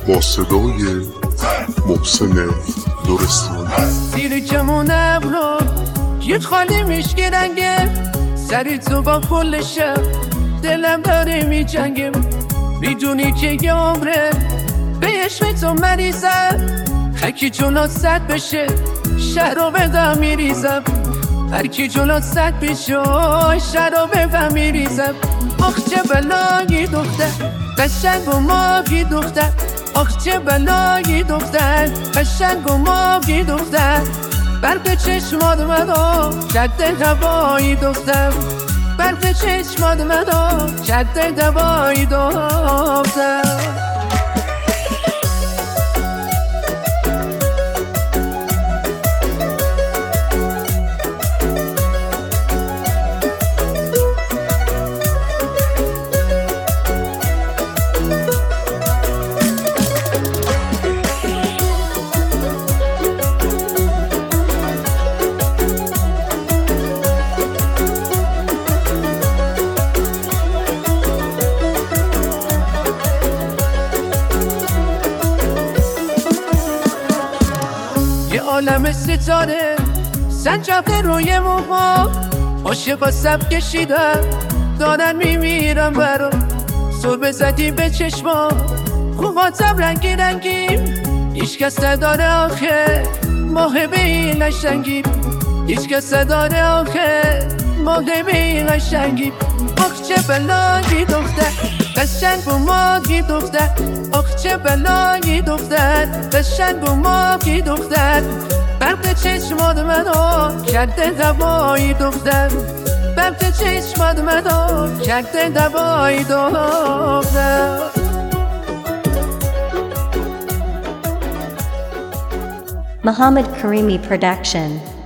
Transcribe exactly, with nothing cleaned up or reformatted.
با صدای محسن درستانی. زیر کمونم رو یه خالی میشگی رنگه، سری تو با کل شب دلم داره میجنگه. میدونی که یه عمره به عشق تو مریضم، هرکی جلو صد بشه شهر رو بدم میریزم. هرکی جلو صد بشه شهر رو بدم میریزم. آخ چه بلایی دختر قشنگ و ماهی دختر، آخ چه بلایی دختر قشنگ و ماهی دختر. برق چشمات منو کرده هوایی دختر، برق چشمات منو کرده هوایی دختر. یه عالم ستاره سنجاقه روی موها، عاشقا سب کشیدم دارن میمیرم برا. صبح زدی به چشما خوباتم رنگی رنگیم، هیچ کس نداره آخه ماه به این قشنگی، هیچ کس نداره آخه ماه به این قشنگی. آخ چه بلایی دختر قشنگ و ماهی دختر، آخ چه بلایی دختر قشنگ و ماهی دختر. برق چشمات منو کرده دوایی دختر، برق چشمات منو کرده دوایی دختر. Muhammad Karimi Production.